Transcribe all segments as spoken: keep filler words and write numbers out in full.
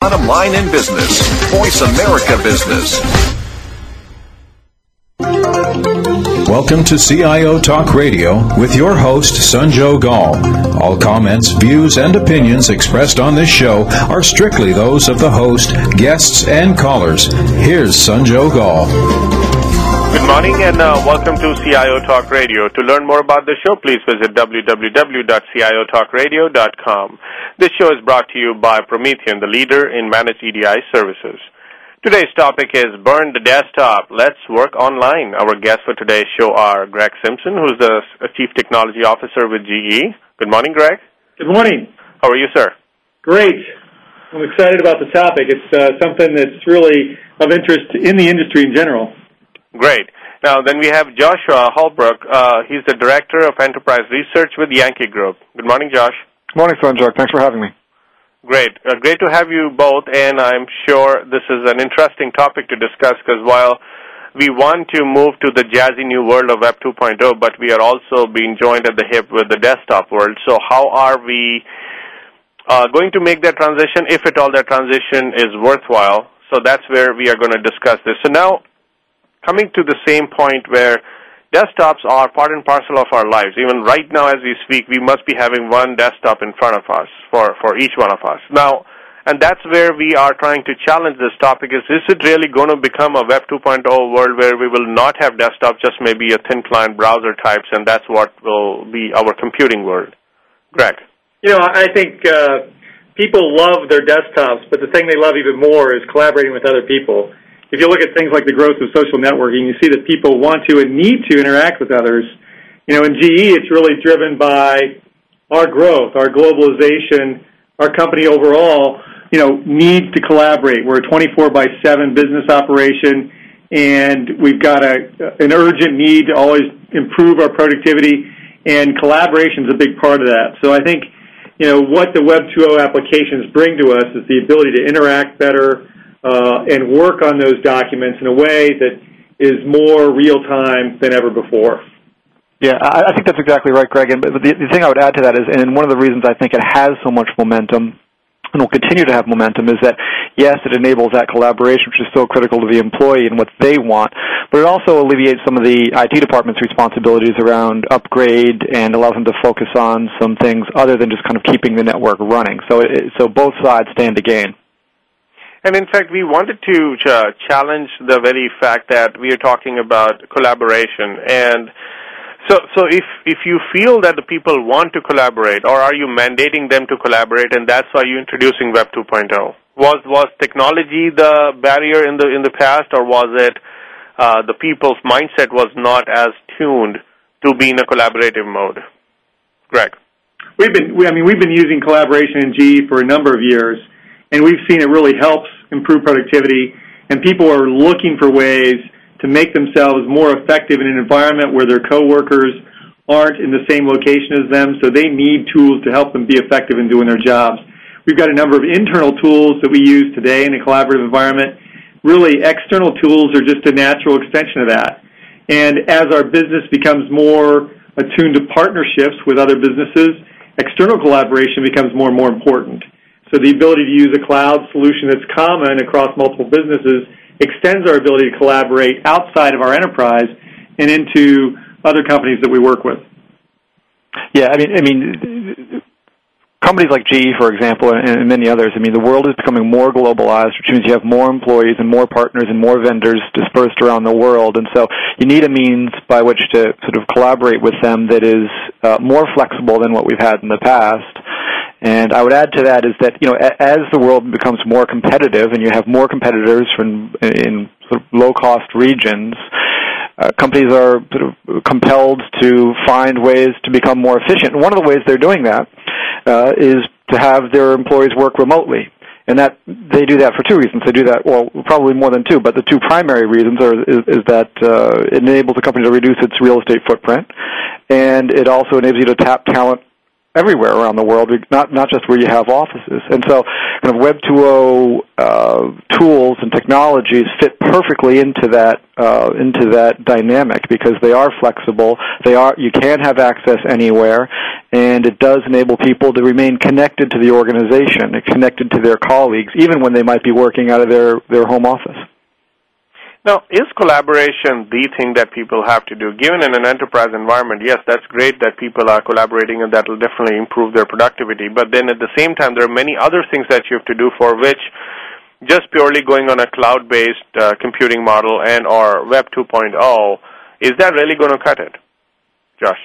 Bottom line in business. Voice America Business. Welcome to C I O Talk Radio with your host, Sanjog Gall. All comments, views, and opinions expressed on this show are strictly those of the host, guests, and callers. Here's Sanjog Gall. Good morning and uh, welcome to C I O Talk Radio. To learn more about the show, please visit w w w dot c i o talk radio dot com. This show is brought to you by Promethean, the leader in managed E D I services. Today's topic is Burn the Desktop. Let's work online. Our guests for today's show are Greg Simpson, who's the Chief Technology Officer with G E. Good morning, Greg. Good morning. How are you, sir? Great. I'm excited about the topic. It's uh, something that's really of interest in the industry in general. Great. Now, then we have Joshua Holbrook. Uh, he's the Director of Enterprise Research with Yankee Group. Good morning, Josh. Good morning, Sanjog. Thanks for having me. Great. Uh, great to have you both, and I'm sure this is an interesting topic to discuss because while we want to move to the jazzy new world of Web two point oh, but we are also being joined at the hip with the desktop world. So how are we uh, going to make that transition, if at all that transition is worthwhile? So that's where we are going to discuss this. So now, coming to the same point where desktops are part and parcel of our lives. Even right now as we speak, we must be having one desktop in front of us for, for each one of us. Now, and that's where we are trying to challenge this topic is, is it really going to become a Web two point oh world where we will not have desktop, just maybe a thin client browser types, and that's what will be our computing world? Greg? You know, I think uh, people love their desktops, but the thing they love even more is collaborating with other people. If you look at things like the growth of social networking, you see that people want to and need to interact with others. You know, in G E, it's really driven by our growth, our globalization, our company overall, you know, needs to collaborate. We're a twenty-four by seven business operation, and we've got a, an urgent need to always improve our productivity, and collaboration is a big part of that. So I think, you know, what the Web two point oh applications bring to us is the ability to interact better, Uh, and work on those documents in a way that is more real-time than ever before. Yeah, I, I think that's exactly right, Greg. And the, the thing I would add to that is, and one of the reasons I think it has so much momentum and will continue to have momentum is that, yes, it enables that collaboration, which is so critical to the employee and what they want, but it also alleviates some of the I T department's responsibilities around upgrade and allows them to focus on some things other than just kind of keeping the network running. So, it, so both sides stand to gain. And in fact, we wanted to ch- challenge the very fact that we are talking about collaboration. And so, so if if you feel that the people want to collaborate, or are you mandating them to collaborate, and that's why you're introducing Web two point oh? Was was technology the barrier in the in the past, or was it uh, the people's mindset was not as tuned to be in a collaborative mode? Greg, we've been we, I mean we've been using collaboration in G E for a number of years. And we've seen it really helps improve productivity, and people are looking for ways to make themselves more effective in an environment where their coworkers aren't in the same location as them, so they need tools to help them be effective in doing their jobs. We've got a number of internal tools that we use today in a collaborative environment. Really, external tools are just a natural extension of that. And as our business becomes more attuned to partnerships with other businesses, external collaboration becomes more and more important. So the ability to use a cloud solution that's common across multiple businesses extends our ability to collaborate outside of our enterprise and into other companies that we work with. Yeah, I mean, I mean, companies like G E, for example, and many others, I mean, the world is becoming more globalized, which means you have more employees and more partners and more vendors dispersed around the world. And so you need a means by which to sort of collaborate with them that is uh, more flexible than what we've had in the past. And I would add to that is that, you know, as the world becomes more competitive and you have more competitors from in sort of low-cost regions, uh, companies are sort of compelled to find ways to become more efficient. And one of the ways they're doing that uh, is to have their employees work remotely. And that they do that for two reasons. They do that, well, probably more than two, but the two primary reasons are is, is that uh, it enables the company to reduce its real estate footprint, and it also enables you to tap talent everywhere around the world, not not just where you have offices. And so kind of Web two point oh uh, tools and technologies fit perfectly into that uh, into that dynamic because they are flexible. They are you can have access anywhere, and it does enable people to remain connected to the organization, connected to their colleagues, even when they might be working out of their, their home office. Now, is collaboration the thing that people have to do? Given in an enterprise environment, yes, that's great that people are collaborating, and that will definitely improve their productivity. But then at the same time, there are many other things that you have to do for which just purely going on a cloud-based uh, computing model and or Web two point oh, is that really going to cut it? Josh?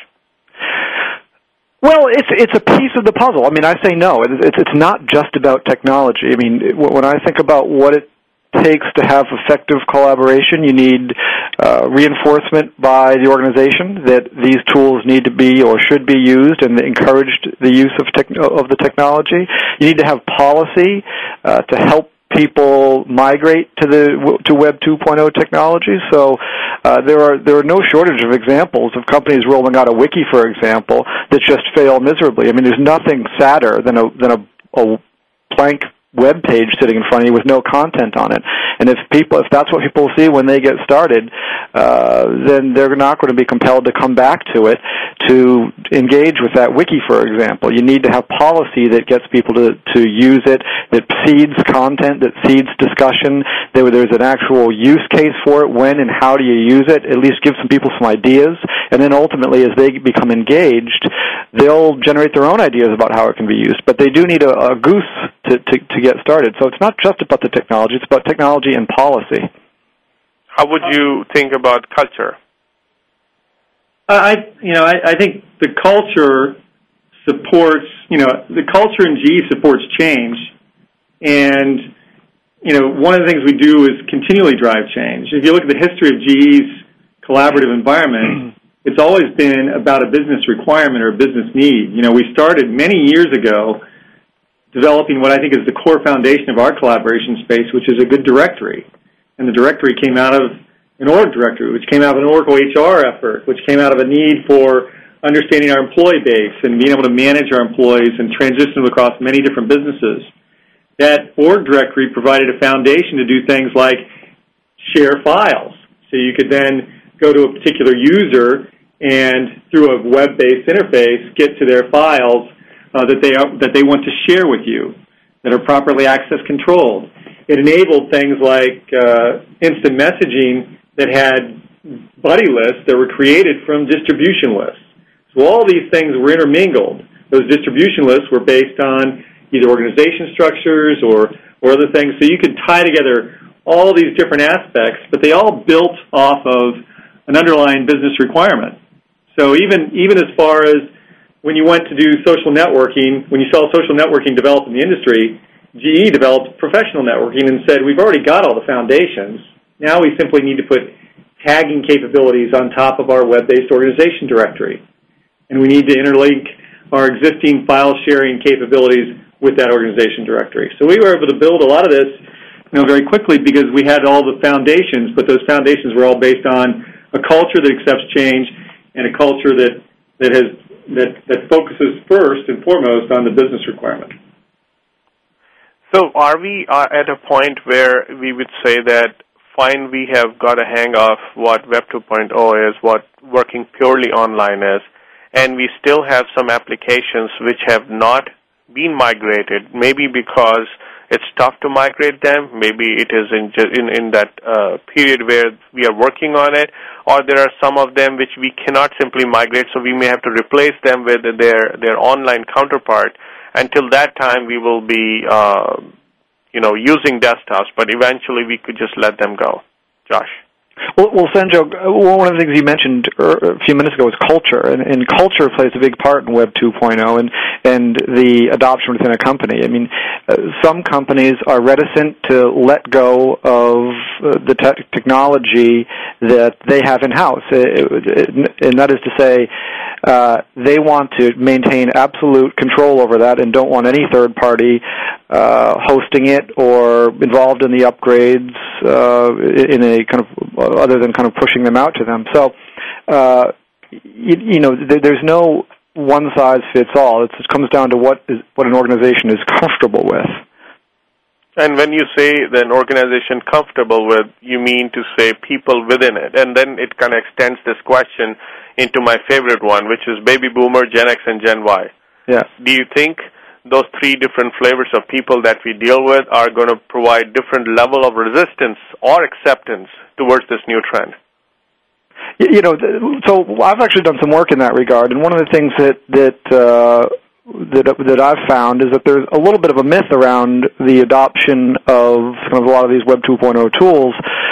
Well, it's it's a piece of the puzzle. I mean, I say no. It's it's not just about technology. I mean, when I think about what it takes to have effective collaboration, you need uh, reinforcement by the organization that these tools need to be or should be used and encouraged the use of tech- of the technology. You need to have policy uh, to help people migrate to the to Web two point oh technology. So uh, there are there are no shortage of examples of companies rolling out a wiki, for example, that just fail miserably. I mean, there's nothing sadder than a than a, a blank web page sitting in front of you with no content on it. And if people, if that's what people see when they get started, uh, then they're not going to be compelled to come back to it to engage with that wiki, for example. You need to have policy that gets people to, to use it, that seeds content, that seeds discussion, that there's an actual use case for it, when and how do you use it, at least give some people some ideas, and then ultimately as they become engaged, they'll generate their own ideas about how it can be used. But they do need a, a goose to, to, to get started. So it's not just about the technology, it's about technology and policy. How would you think about culture? I, you know, I, I think the culture supports, you know, the culture in G E supports change. And, you know, one of the things we do is continually drive change. If you look at the history of G E's collaborative environment, it's always been about a business requirement or a business need. You know, we started many years ago developing what I think is the core foundation of our collaboration space, which is a good directory. And the directory came out of an org directory, which came out of an Oracle H R effort, which came out of a need for understanding our employee base and being able to manage our employees and transition them across many different businesses. That org directory provided a foundation to do things like share files. So you could then go to a particular user and through a web-based interface get to their files uh, that they are, that they want to share with you, that are properly access controlled. It enabled things like uh, instant messaging that had buddy lists that were created from distribution lists. So all these things were intermingled. Those distribution lists were based on either organization structures or, or other things. So you could tie together all these different aspects, but they all built off of an underlying business requirement. So even even as far as when you went to do social networking, when you saw social networking develop in the industry, G E developed professional networking and said, we've already got all the foundations. Now we simply need to put tagging capabilities on top of our web-based organization directory. And we need to interlink our existing file sharing capabilities with that organization directory. So we were able to build a lot of this, you know, very quickly because we had all the foundations, but those foundations were all based on a culture that accepts change and a culture that, that has that, that focuses first and foremost on the business requirement. So are we uh, at a point where we would say that, fine, we have got a hang of what Web two point oh is, what working purely online is, and we still have some applications which have not been migrated, maybe because it's tough to migrate them, maybe it is in in, in that uh, period where we are working on it, or there are some of them which we cannot simply migrate, so we may have to replace them with their, their online counterpart. Until that time, we will be, uh, you know, using desktops, but eventually we could just let them go. Josh? Well, well, Sanjo, one of the things you mentioned a few minutes ago was culture, and, and culture plays a big part in Web two point oh and, and the adoption within a company. I mean, uh, some companies are reticent to let go of uh, the te- technology that they have in-house, it, it, and that is to say, uh, they want to maintain absolute control over that and don't want any third party uh, hosting it or involved in the upgrades uh, in a kind of other than kind of pushing them out to them. So, uh, you, you know, there, there's no one size fits all. It's, it comes down to what is what an organization is comfortable with. And when you say that an organization comfortable with, you mean to say people within it. And then it kind of extends this question into my favorite one, which is baby boomer, Gen X, and Gen Y. Yeah. Do you think those three different flavors of people that we deal with are going to provide different level of resistance or acceptance towards this new trend? You know, so I've actually done some work in that regard, and one of the things that that uh, that that I've found is that there's a little bit of a myth around the adoption of kind of a lot of these Web two point oh tools.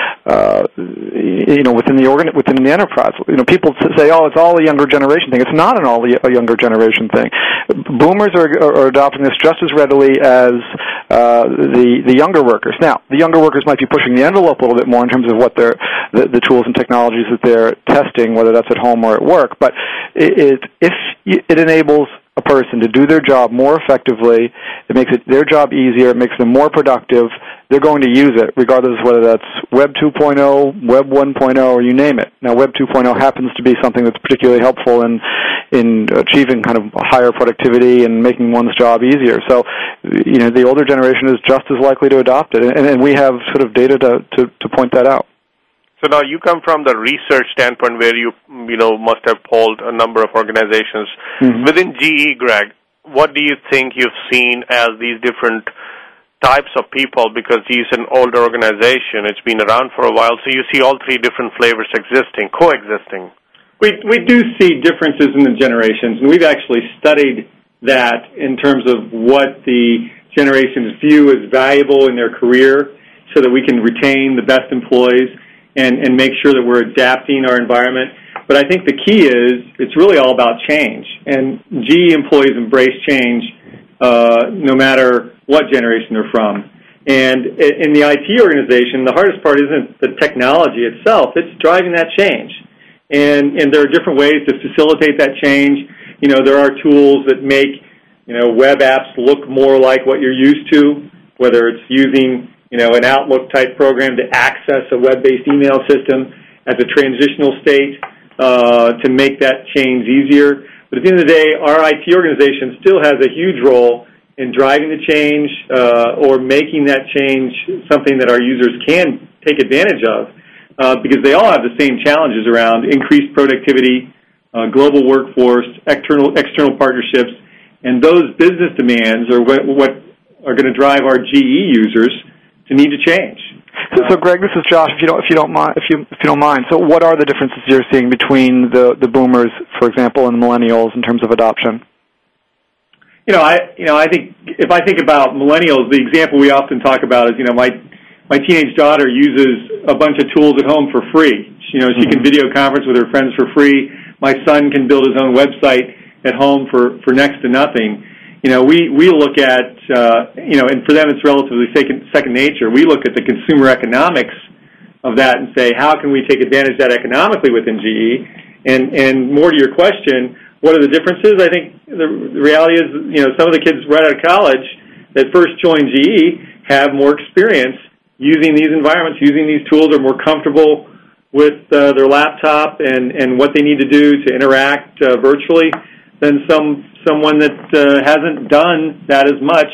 Uh, you know, within the organ, within the enterprise, you know, people say, "Oh, it's all a younger generation thing." It's not an all a younger generation thing. Boomers are, are adopting this just as readily as uh, the the younger workers. Now, the younger workers might be pushing the envelope a little bit more in terms of what they're the, the tools and technologies that they're testing, whether that's at home or at work. But it, it if it enables a person to do their job more effectively, it makes it their job easier, it makes them more productive, they're going to use it, regardless of whether that's Web two point oh, Web one point oh, or you name it. Now, Web two point oh happens to be something that's particularly helpful in in achieving kind of higher productivity and making one's job easier. So, you know, the older generation is just as likely to adopt it, and, and we have sort of data to, to, to point that out. So now you come from the research standpoint where you, you know, must have polled a number of organizations. Mm-hmm. Within G E, Greg, what do you think you've seen as these different types of people? Because G E is an older organization. It's been around for a while, so you see all three different flavors existing, coexisting. We, we do see differences in the generations, and we've actually studied that in terms of what the generations view as valuable in their career so that we can retain the best employees and, and make sure that we're adapting our environment. But I think the key is it's really all about change. And G E employees embrace change uh, no matter what generation they're from. And in the I T organization, the hardest part isn't the technology itself. It's driving that change. And, and there are different ways to facilitate that change. You know, there are tools that make, you know, web apps look more like what you're used to, whether it's using, you know, an Outlook-type program to access a web-based email system as a transitional state uh, to make that change easier. But at the end of the day, our I T organization still has a huge role in driving the change uh, or making that change something that our users can take advantage of uh, because they all have the same challenges around increased productivity, uh, global workforce, external external partnerships, and those business demands are what, what are going to drive our G E users to need to change. So, so, Greg, this is Josh. If you don't, if you don't mind, if you if you don't mind, so what are the differences you're seeing between the the boomers, for example, and the millennials in terms of adoption? You know, I you know I think if I think about millennials, the example we often talk about is you know my my teenage daughter uses a bunch of tools at home for free. You know, she mm-hmm. can video conference with her friends for free. My son can build his own website at home for, for next to nothing. You know, we, we look at, uh, you know, and for them it's relatively second, second nature. We look at the consumer economics of that and say, how can we take advantage of that economically within G E? And, and more to your question, what are the differences? I think the, the reality is, you know, some of the kids right out of college that first join G E have more experience using these environments, using these tools, are more comfortable with uh, their laptop and, and what they need to do to interact uh, virtually than some someone that uh, hasn't done that as much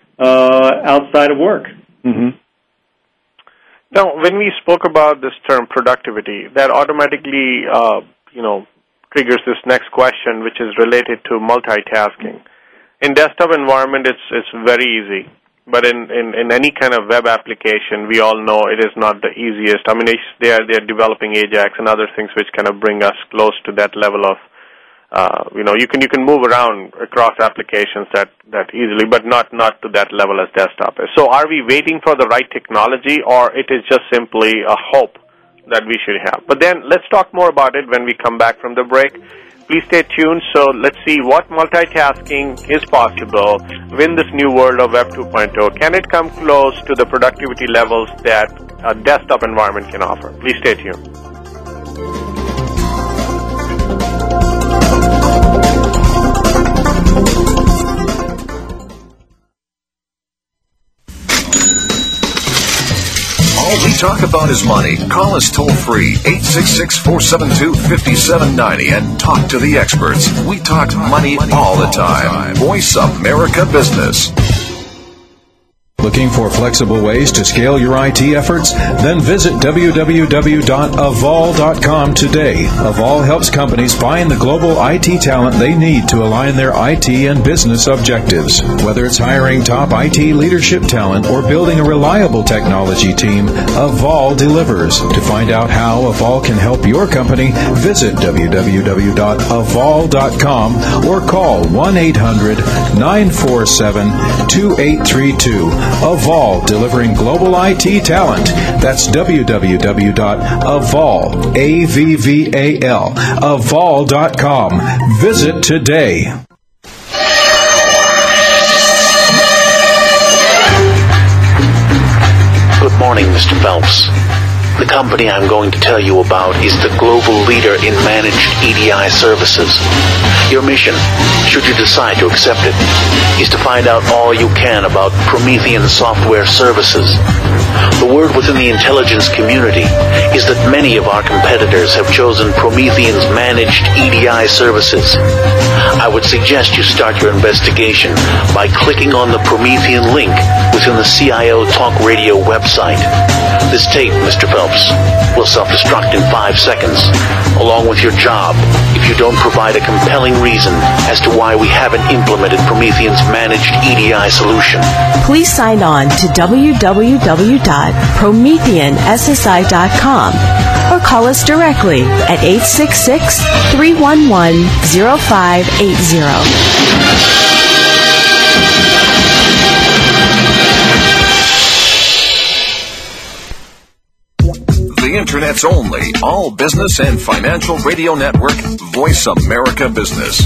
uh, outside of work. Mm-hmm. Now, when we spoke about this term productivity, that automatically, uh, you know, triggers this next question, which is related to multitasking. In desktop environment, it's it's very easy. But in, in, in any kind of web application, we all know it is not the easiest. I mean, they are they are developing Ajax and other things which kind of bring us close to that level of, uh, you know, you can you can move around across applications that, that easily, but not, not to that level as desktop is. So are we waiting for the right technology, or it is just simply a hope that we should have? But then let's talk more about it when we come back from the break. Please stay tuned. So let's see what multitasking is possible within this new world of Web two point oh. Can it come close to the productivity levels that a desktop environment can offer? Please stay tuned. All we talk about is money. Call us toll free, eight six six, four seven two, five seven nine zero, and talk to the experts. We talk money all the time. Voice America Business. Looking for flexible ways to scale your I T efforts? Then visit w w w dot avol dot com today. Avol helps companies find the global I T talent they need to align their I T and business objectives. Whether it's hiring top I T leadership talent or building a reliable technology team, Avol delivers. To find out how Avol can help your company, visit w w w dot avol dot com or call one eight hundred, nine four seven, two eight three two. Avol, delivering global I T talent. That's w w w dot avol, A V V A L, avol dot com. Visit today. Good morning, Mister Phelps. The company I'm going to tell you about is the global leader in managed E D I services. Your mission, should you decide to accept it, is to find out all you can about Promethean software services. The word within the intelligence community is that many of our competitors have chosen Promethean's managed E D I services. I would suggest you start your investigation by clicking on the Promethean link within the C I O Talk Radio website. This tape, Mister Phelps, will self-destruct in five seconds, along with your job, if you don't provide a compelling reason as to why we haven't implemented Promethean's managed E D I solution. Please sign on to w w w dot promethean s s i dot com or call us directly at eight six six, three one one, zero five eight zero. The Internet's only all business and financial radio network, Voice America Business.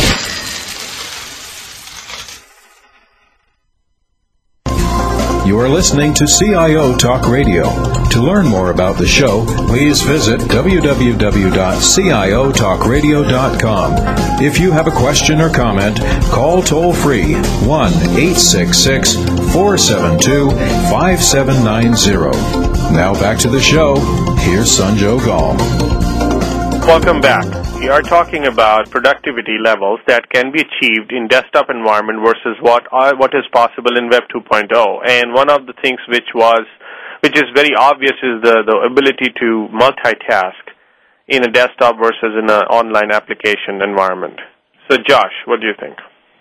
You are listening to C I O Talk Radio. To learn more about the show, please visit w w w dot c i o talk radio dot com. If you have a question or comment, call toll-free one eight six six, four seven two, five seven nine zero. Now back to the show. Here's Sanjog Aul. Welcome back. We are talking about productivity levels that can be achieved in desktop environment versus what are, what is possible in Web two point oh. And one of the things which was, which is very obvious, is the, the ability to multitask in a desktop versus in an online application environment. So, Josh, what do you think?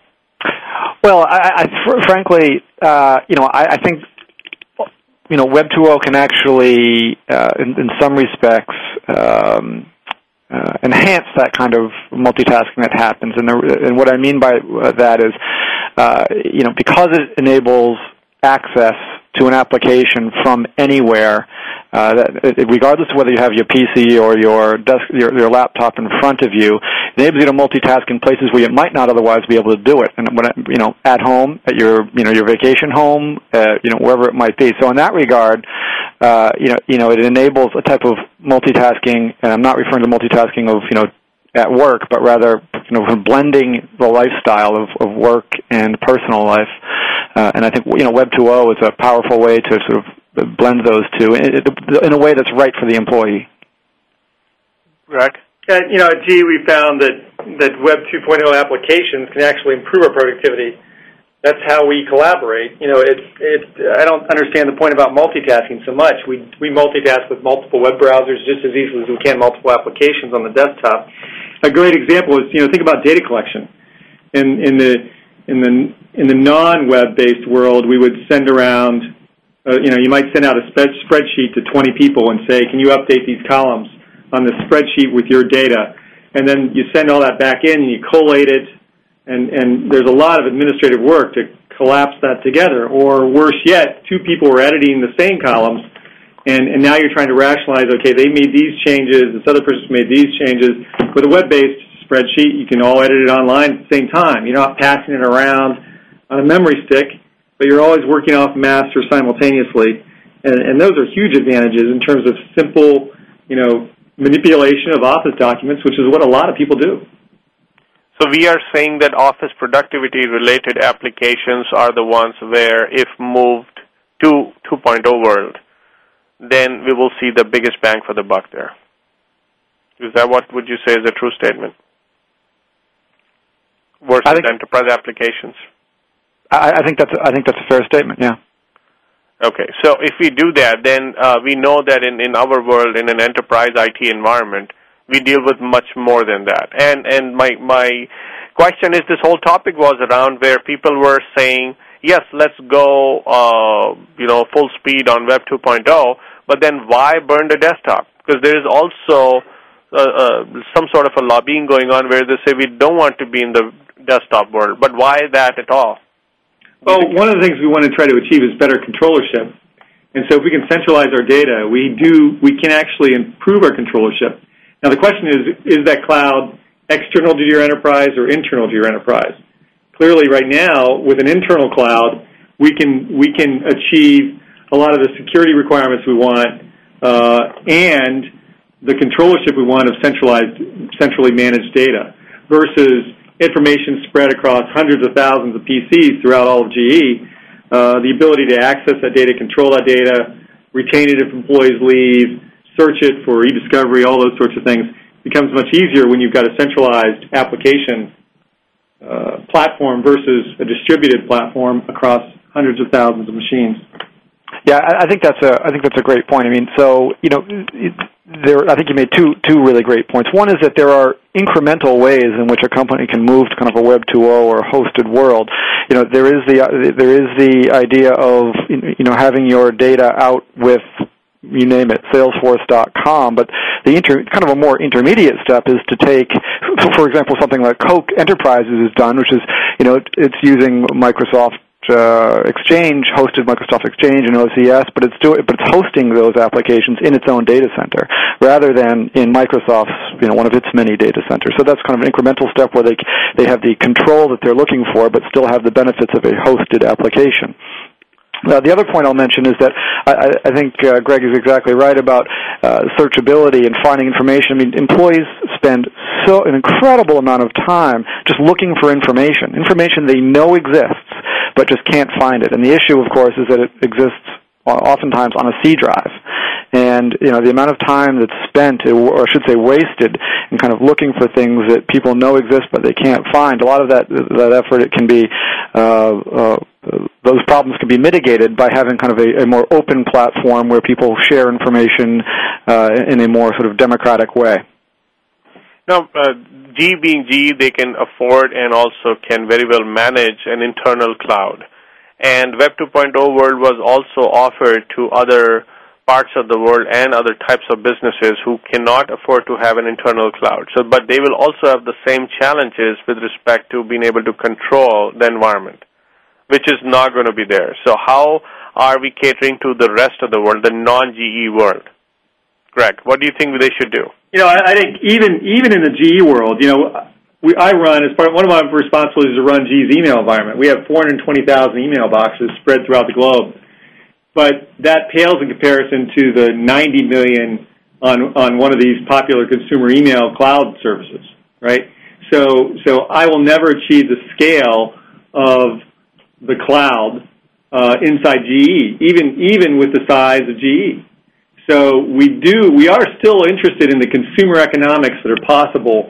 Well, I, I fr- frankly, uh, you know, I, I think, you know, Web two point oh can actually, uh, in, in some respects, um, Uh, enhance that kind of multitasking that happens. And, the, and what I mean by that is, uh, you know, because it enables access to an application from anywhere, uh, that, it, regardless of whether you have your P C or your desk, your, your laptop in front of you, it enables you to multitask in places where you might not otherwise be able to do it. And when, you know, at home, at your, you know, your vacation home, uh, you know, wherever it might be. So in that regard, uh, you know, you know, it enables a type of multitasking, and I'm not referring to multitasking of, you know, at work, but rather, you know, blending the lifestyle of, of work and personal life. Uh, and I think, you know, Web two point oh is a powerful way to sort of blend those two in, in a way that's right for the employee. Right. And, you know, at G E, we found that, that Web two point oh applications can actually improve our productivity. That's how we collaborate. You know, it's, it's, I don't understand the point about multitasking so much. We, we multitask with multiple web browsers just as easily as we can multiple applications on the desktop. A great example is, you know, think about data collection. In, in the, in the, in the non-web-based world, we would send around, uh, you know, you might send out a spread, spreadsheet to twenty people and say, can you update these columns on the spreadsheet with your data? And then you send all that back in and you collate it. And, and there's a lot of administrative work to collapse that together. Or worse yet, two people were editing the same columns, and, and now you're trying to rationalize, okay, they made these changes, this other person made these changes. With a web-based spreadsheet, you can all edit it online at the same time. You're not passing it around on a memory stick, but you're always working off master simultaneously. And, and those are huge advantages in terms of simple, you know, manipulation of Office documents, which is what a lot of people do. So we are saying that Office productivity-related applications are the ones where, if moved to two point oh world, then we will see the biggest bang for the buck there. Is that what would you say is a true statement? Versus I think, enterprise applications? I, I think that's I think that's a fair statement. Yeah. Okay, so if we do that, then uh, we know that in, in our world, in an enterprise I T environment, we deal with much more than that. And and my my question is, this whole topic was around where people were saying, yes, let's go, uh, you know, full speed on Web two point oh, but then why burn the desktop? Because there is also uh, uh, some sort of a lobbying going on where they say we don't want to be in the desktop world. But why that at all? Well, one of the things we want to try to achieve is better controllership. And so if we can centralize our data, we do we can actually improve our controllership. Now the question is, is that cloud external to your enterprise or internal to your enterprise? Clearly right now, with an internal cloud, we can we can achieve a lot of the security requirements we want uh, and the controllership we want of centralized, centrally managed data versus information spread across hundreds of thousands of P Cs throughout all of G E. Uh, the ability to access that data, control that data, retain it if employees leave, search it for e-discovery, all those sorts of things becomes much easier when you've got a centralized application uh, platform versus a distributed platform across hundreds of thousands of machines. Yeah, I, I think that's a I think that's a great point. I mean, so you know, it, there I think you made two two really great points. One is that there are incremental ways in which a company can move to kind of a Web two point oh or a hosted world. You know, there is the there is the idea of you know having your data out with, you name it, Salesforce dot com, but the inter, kind of a more intermediate step is to take, for example, something like Coke Enterprises has done, which is, you know, it's using Microsoft uh, Exchange, hosted Microsoft Exchange and O C S, but it's doing, but it's hosting those applications in its own data center rather than in Microsoft's, you know, one of its many data centers. So that's kind of an incremental step where they they have the control that they're looking for, but still have the benefits of a hosted application. Uh, the other point I'll mention is that I, I think uh, Greg is exactly right about uh, searchability and finding information. I mean, employees spend so an incredible amount of time just looking for information, information they know exists, but just can't find it. And the issue, of course, is that it exists oftentimes on a C drive. And, you know, the amount of time that's spent, or I should say wasted, in kind of looking for things that people know exist but they can't find, a lot of that that effort, it can be, uh, uh, those problems can be mitigated by having kind of a, a more open platform where people share information uh, in a more sort of democratic way. Now, uh, G E being G E, they can afford and also can very well manage an internal cloud. And Web two point oh world was also offered to other parts of the world and other types of businesses who cannot afford to have an internal cloud. So, but they will also have the same challenges with respect to being able to control the environment, which is not going to be there. So how are we catering to the rest of the world, the non-G E world? Greg, what do you think they should do? You know, I, I think even even in the G E world, you know, we, I run, as part one of my responsibilities is to run G E's email environment. We have four hundred twenty thousand email boxes spread throughout the globe. But that pales in comparison to the ninety million on on one of these popular consumer email cloud services, right? So so I will never achieve the scale of the cloud uh, inside G E, even even with the size of G E. So we do we are still interested in the consumer economics that are possible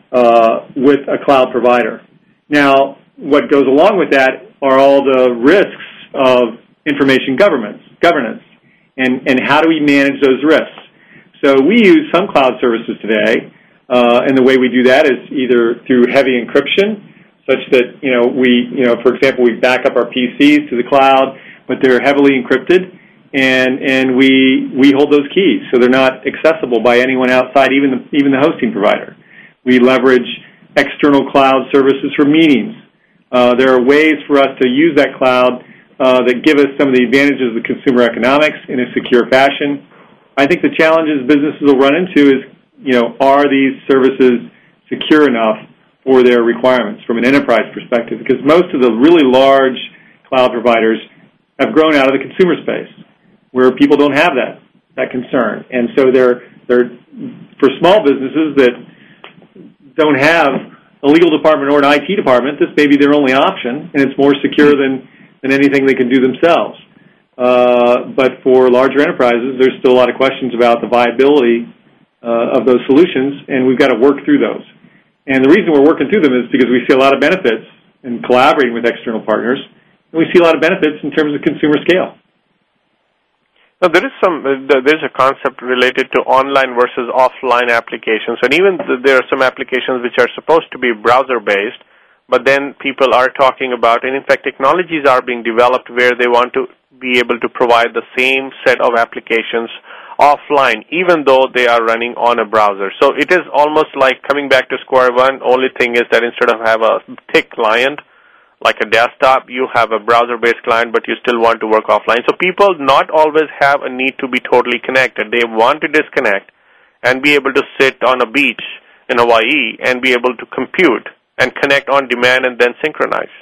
uh, with a cloud provider. Now, what goes along with that are all the risks of information governance, governance, and, and how do we manage those risks? So we use some cloud services today, uh, and the way we do that is either through heavy encryption, such that, you know, we, you know, for example, we back up our P Cs to the cloud, but they're heavily encrypted, and and we we hold those keys, so they're not accessible by anyone outside, even the, even the hosting provider. We leverage external cloud services for meetings. Uh, there are ways for us to use that cloud Uh, that give us some of the advantages of the consumer economics in a secure fashion. I think the challenges businesses will run into is, you know, are these services secure enough for their requirements from an enterprise perspective? Because most of the really large cloud providers have grown out of the consumer space, where people don't have that that concern, and so they're they're for small businesses that don't have a legal department or an I T department. This may be their only option, and it's more secure than than anything they can do themselves. Uh, but for larger enterprises, there's still a lot of questions about the viability uh, of those solutions, and we've got to work through those. And the reason we're working through them is because we see a lot of benefits in collaborating with external partners, and we see a lot of benefits in terms of consumer scale. Now, there is some. Uh, there's a concept related to online versus offline applications, and even th- there are some applications which are supposed to be browser-based, but then people are talking about, and in fact, technologies are being developed where they want to be able to provide the same set of applications offline, even though they are running on a browser. So it is almost like coming back to square one. Only thing is that instead of have a thick client, like a desktop, you have a browser-based client, but you still want to work offline. So people not always have a need to be totally connected. They want to disconnect and be able to sit on a beach in Hawaii and be able to compute and connect on demand and then synchronize.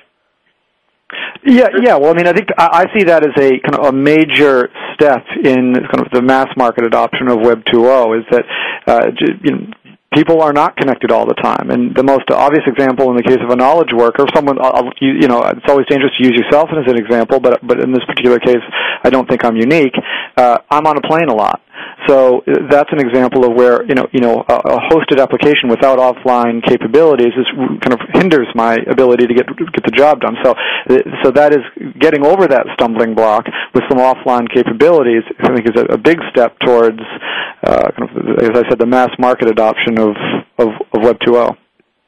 Yeah, yeah. Well, I mean, I think I see that as a kind of a major step in kind of the mass market adoption of Web two point oh. Is that uh, you know, people are not connected all the time, and the most obvious example in the case of a knowledge worker, someone you, you know, it's always dangerous to use yourself as an example, but but in this particular case, I don't think I'm unique. Uh, I'm on a plane a lot. So that's an example of where, you know, you know, a, a hosted application without offline capabilities is kind of hinders my ability to get get the job done. So, so that is getting over that stumbling block with some offline capabilities. I think is a, a big step towards, uh, kind of, as I said, the mass market adoption of of, of Web two point oh.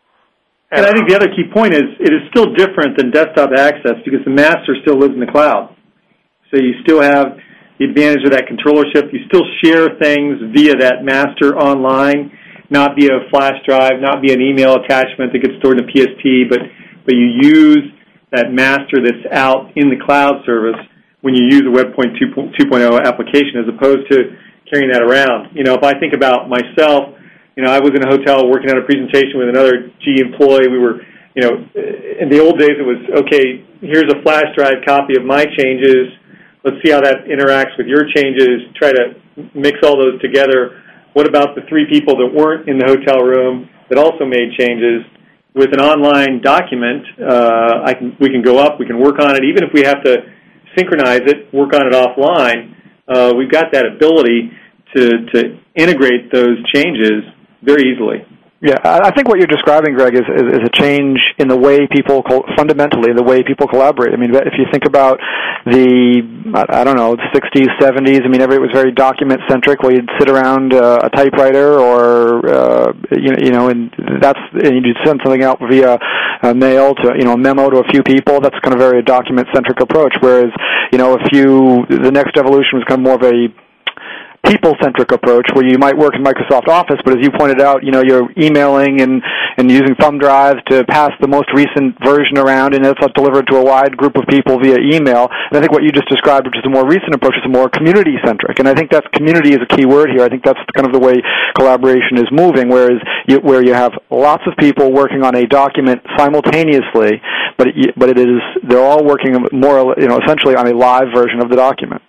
And I think the other key point is it is still different than desktop access because the master still lives in the cloud. So you still have the advantage of that controllership. You still share things via that master online, not via a flash drive, not via an email attachment that gets stored in a P S T, but, but you use that master that's out in the cloud service when you use a Web two point oh application as opposed to carrying that around. You know, if I think about myself, you know, I was in a hotel working on a presentation with another G E employee. We were, you know, in the old days it was, okay, here's a flash drive copy of my changes. Let's see how that interacts with your changes. Try to mix all those together. What about the three people that weren't in the hotel room that also made changes? With an online document, uh, I can, we can go up, we can work on it. Even if we have to synchronize it, work on it offline, uh, we've got that ability to, to integrate those changes very easily. Yeah, I think what you're describing, Greg, is, is, is a change in the way people, col- fundamentally, the way people collaborate. I mean, if you think about the, I don't know, sixties, seventies, I mean, every, it was very document-centric, where you'd sit around uh, a typewriter or, uh, you, you know, and that's, and you'd send something out via uh, mail to, you know, a memo to a few people. That's kind of very document-centric approach, whereas, you know, if you, the next evolution was kind of more of a people-centric approach where you might work in Microsoft Office, but as you pointed out, you know, you're emailing and, and using thumb drives to pass the most recent version around, and it's delivered to a wide group of people via email. And I think what you just described, which is a more recent approach, is more community-centric. And I think that's community is a key word here. I think that's kind of the way collaboration is moving, whereas you, where you have lots of people working on a document simultaneously, but it, but it is they're all working more, you know, essentially on a live version of the document.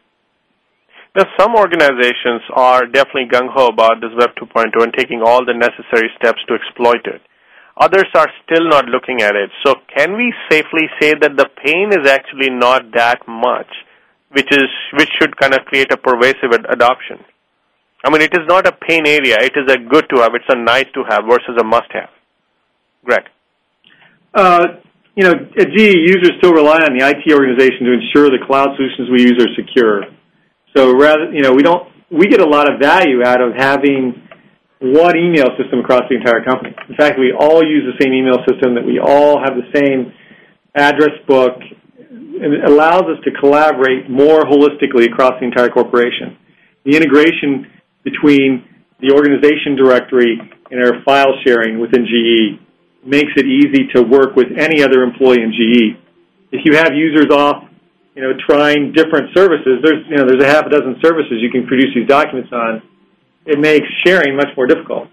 Now, some organizations are definitely gung-ho about this Web two point oh and taking all the necessary steps to exploit it. Others are still not looking at it. So can we safely say that the pain is actually not that much, which is which should kind of create a pervasive ad- adoption? I mean, it is not a pain area. It is a good to have. It's a nice to have versus a must-have. Greg? Uh, you know, at G E, users still rely on the I T organization to ensure the cloud solutions we use are secure. So rather, you know, we don't, we get a lot of value out of having one email system across the entire company. In fact, we all use the same email system, that we all have the same address book, and it allows us to collaborate more holistically across the entire corporation. The integration between the organization directory and our file sharing within G E makes it easy to work with any other employee in G E. If you have users off, you know, trying different services, there's, you know, there's a half a dozen services you can produce these documents on. It makes sharing much more difficult.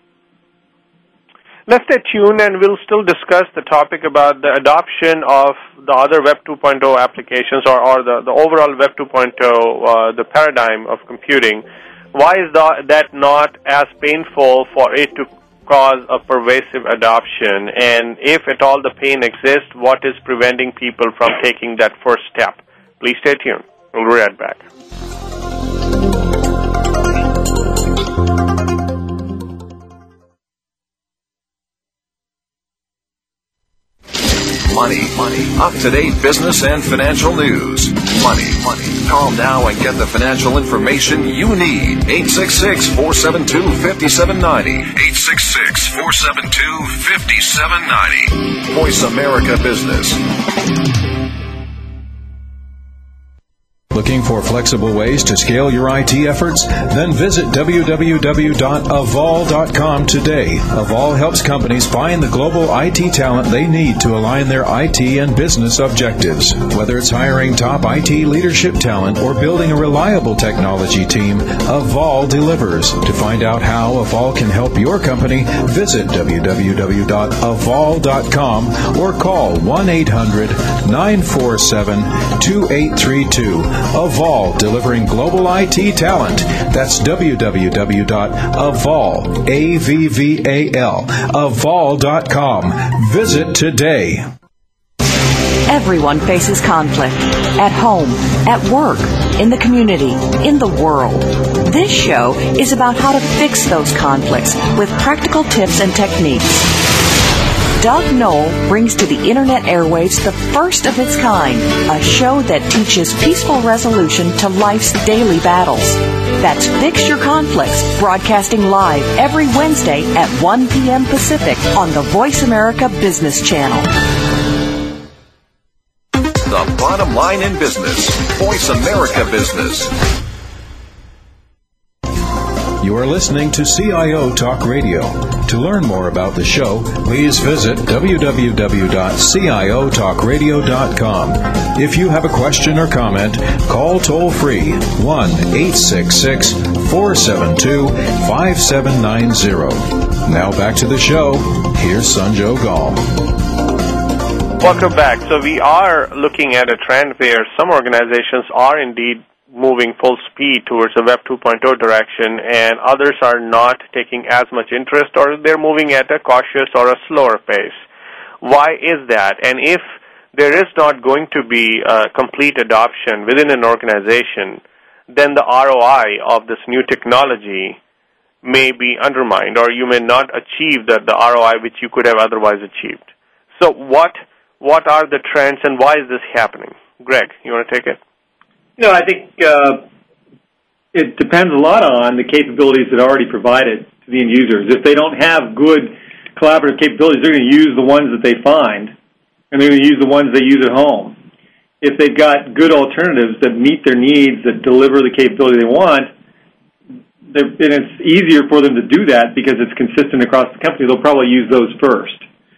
Let's stay tuned, and we'll still discuss the topic about the adoption of the other Web two point oh applications, or, or the, the overall Web two point oh, uh, the paradigm of computing. Why is the, that not as painful for it to cause a pervasive adoption? And if at all the pain exists, what is preventing people from taking that first step? Please stay tuned. We'll be right back. Money, money, up-to-date business and financial news. Money, money. Call now and get the financial information you need. eight six six, four seven two, five seven nine zero. eight six six, four seven two, five seven nine zero. Voice America Business. Looking for flexible ways to scale your I T efforts? Then visit w w w dot avol dot com today. Avol helps companies find the global I T talent they need to align their I T and business objectives. Whether it's hiring top I T leadership talent or building a reliable technology team, Avol delivers. To find out how Avol can help your company, visit w w w dot avol dot com or call one eight hundred, nine four seven, two eight three two. Avol, delivering global I T talent. That's w w w dot avol, A V V A L, avol dot com. Visit today. Everyone faces conflict. At home, at work, in the community, in the world. This show is about how to fix those conflicts with practical tips and techniques. Doug Knoll brings to the Internet airwaves the first of its kind, a show that teaches peaceful resolution to life's daily battles. That's Fix Your Conflicts, broadcasting live every Wednesday at one p.m. Pacific on the Voice America Business Channel. The bottom line in business. Voice America Business. You are listening to C I O Talk Radio. To learn more about the show, please visit w w w dot c i o talk radio dot com. If you have a question or comment, call toll-free one eight six six, four seven two, five seven nine zero. Now back to the show. Here's Sanjog Aul. Welcome back. So we are looking at a trend where some organizations are indeed moving full speed towards the Web two point oh direction, and others are not taking as much interest, or they're moving at a cautious or a slower pace. Why is that? And if there is not going to be a complete adoption within an organization, then the R O I of this new technology may be undermined, or you may not achieve the, the R O I which you could have otherwise achieved. So what what are the trends, and why is this happening? Greg, you want to take it? No, I think uh, it depends a lot on the capabilities that are already provided to the end users. If they don't have good collaborative capabilities, they're going to use the ones that they find, and they're going to use the ones they use at home. If they've got good alternatives that meet their needs, that deliver the capability they want, and it's easier for them to do that because it's consistent across the company, they'll probably use those first.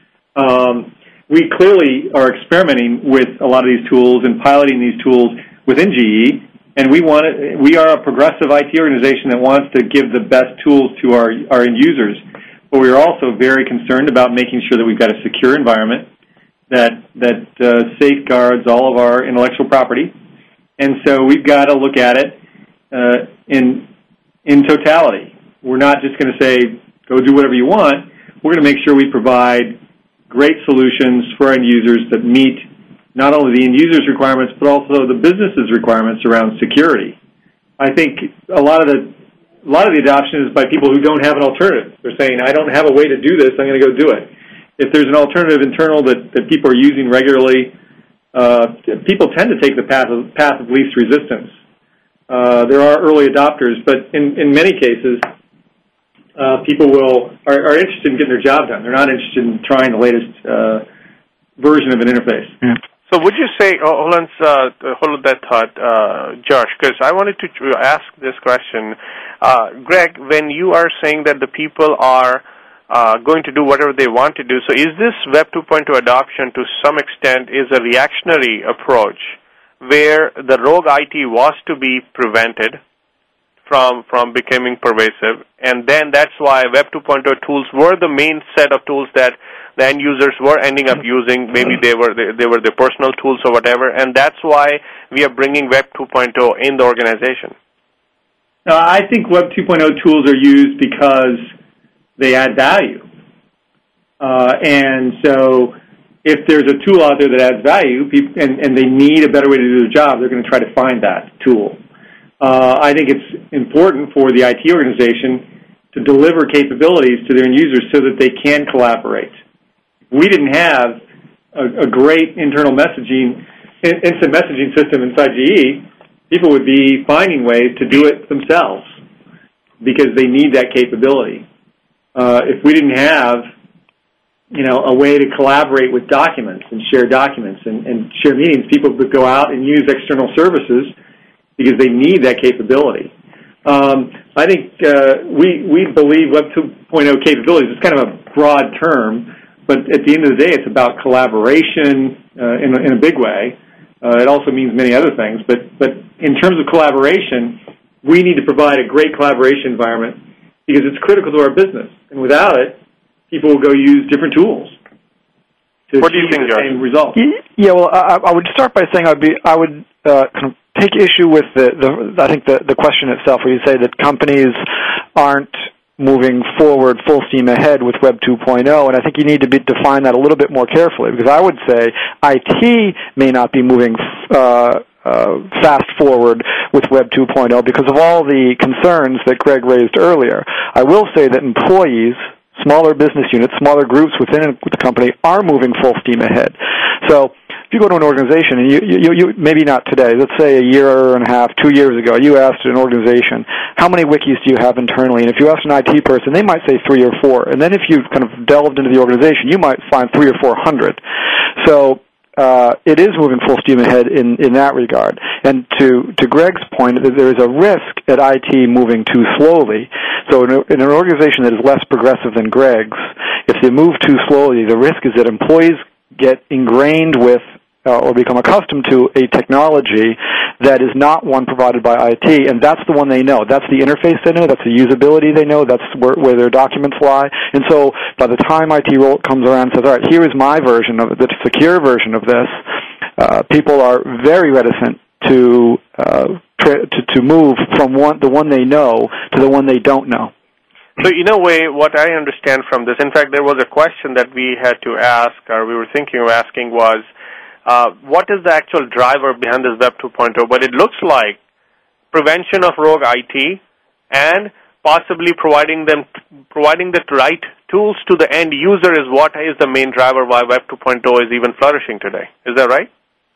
Um, we clearly are experimenting with a lot of these tools and piloting these tools within G E, and we want to, we are a progressive I T organization that wants to give the best tools to our, our end users, but we are also very concerned about making sure that we've got a secure environment that that uh, safeguards all of our intellectual property, and so we've got to look at it uh, in in totality. We're not just going to say, go do whatever you want. We're going to make sure we provide great solutions for our end users that meet not only the end user's requirements, but also the business's requirements around security. I think a lot of the a lot of the adoption is by people who don't have an alternative. They're saying, I don't have a way to do this, I'm going to go do it. If there's an alternative internal that, that people are using regularly, uh, people tend to take the path of, path of least resistance. Uh, there are early adopters, but in, in many cases, uh, people will are, are interested in getting their job done. They're not interested in trying the latest uh, version of an interface. Yeah. So would you say, oh, hold on, uh, hold that thought, uh, Josh, because I wanted to ask this question. Uh, Greg, when you are saying that the people are uh, going to do whatever they want to do, so is this Web two point oh adoption to some extent is a reactionary approach where the rogue I T was to be prevented from from becoming pervasive, and then that's why Web two point oh tools were the main set of tools that the end users were ending up using. Maybe they were they, they were their personal tools or whatever, and that's why we are bringing Web two point oh in the organization. No, I think Web two point oh tools are used because they add value, uh, and so if there's a tool out there that adds value people, and, and they need a better way to do their job, they're going to try to find that tool. Uh, I think it's important for the I T organization to deliver capabilities to their end users so that they can collaborate. If we didn't have a, a great internal messaging, instant messaging system inside G E, people would be finding ways to do it themselves because they need that capability. Uh, if we didn't have, you know, a way to collaborate with documents and share documents and, and share meetings, people would go out and use external services because they need that capability. Um, I think uh, we we believe Web two point oh capabilities is kind of a broad term, but at the end of the day, it's about collaboration uh, in, a, in a big way. Uh, it also means many other things, but but in terms of collaboration, we need to provide a great collaboration environment because it's critical to our business, and without it, people will go use different tools to what do you think, the same result. Yeah, well, I, I would start by saying I'd be I would uh, kind of take issue with the, the I think the the question itself, where you say that companies aren't moving forward full steam ahead with Web two point oh, and I think you need to be, define that a little bit more carefully, because I would say I T may not be moving uh, uh, fast forward with Web two point oh because of all the concerns that Greg raised earlier. I will say that employees, smaller business units, smaller groups within the company are moving full steam ahead. So if you go to an organization, and you, you, you maybe not today, let's say a year and a half, two years ago, you asked an organization, how many wikis do you have internally? And if you asked an I T person, they might say three or four. And then if you kind of delved into the organization, you might find three or four hundred. So uh, it is moving full steam ahead in, in that regard. And to, to Greg's point, there is a risk at I T moving too slowly. So in, a, in an organization that is less progressive than Greg's, if they move too slowly, the risk is that employees get ingrained with Uh, or become accustomed to a technology that is not one provided by I T, and that's the one they know. That's the interface they know. That's the usability they know. That's where, where their documents lie. And so by the time I T role comes around and says, all right, here is my version of it, the secure version of this, uh, people are very reticent to, uh, tra- to to move from one the one they know to the one they don't know. So in a way, what I understand from this, in fact, there was a question that we had to ask, or we were thinking of asking was, Uh, what is the actual driver behind this Web two point oh? But it looks like prevention of rogue I T and possibly providing them, providing the right tools to the end user is what is the main driver why Web two point oh is even flourishing today. Is that right?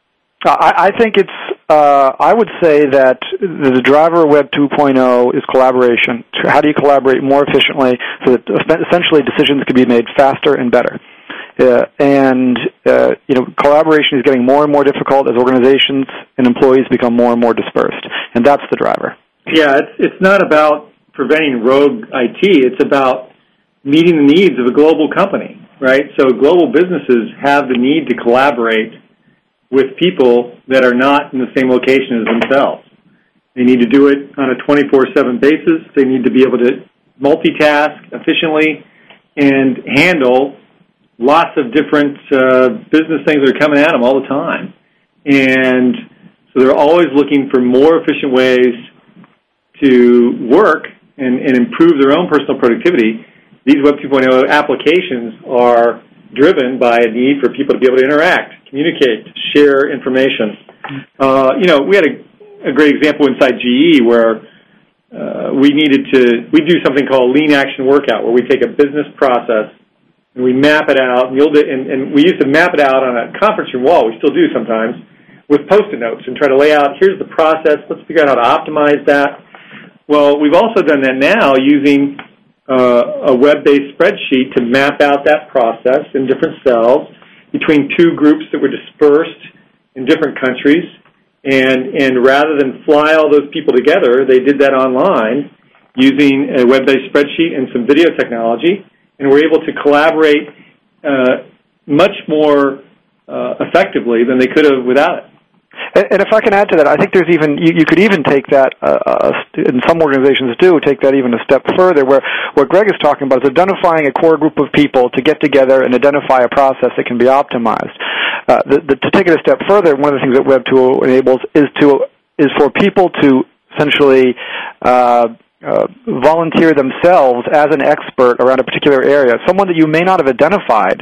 I, I think it's, uh, I would say that the driver of Web two point oh is collaboration. How do you collaborate more efficiently so that essentially decisions can be made faster and better? Uh, and, uh, you know, collaboration is getting more and more difficult as organizations and employees become more and more dispersed. And that's the driver. Yeah, it's, it's not about preventing rogue I T. It's about meeting the needs of a global company, right? So global businesses have the need to collaborate with people that are not in the same location as themselves. They need to do it on a twenty-four seven basis. They need to be able to multitask efficiently and handle lots of different uh, business things that are coming at them all the time. And so they're always looking for more efficient ways to work and, and improve their own personal productivity. These Web two point oh applications are driven by a need for people to be able to interact, communicate, share information. Uh, you know, we had a, a great example inside G E where uh, we needed to, we do something called Lean Action Workout, where we take a business process and we map it out, and, you'll do, and, and we used to map it out on a conference room wall, we still do sometimes, with Post-it notes and try to lay out, here's the process, let's figure out how to optimize that. Well, we've also done that now using uh, a web-based spreadsheet to map out that process in different cells between two groups that were dispersed in different countries. And, and rather than fly all those people together, they did that online using a web-based spreadsheet and some video technology, and we're able to collaborate uh, much more uh, effectively than they could have without it. And, and if I can add to that, I think there's even you, you could even take that, uh, uh, and some organizations do take that even a step further. Where what Greg is talking about is identifying a core group of people to get together and identify a process that can be optimized. Uh, the, the, to take it a step further, one of the things that Web two point oh enables is to is for people to essentially Uh, Uh, volunteer themselves as an expert around a particular area, someone that you may not have identified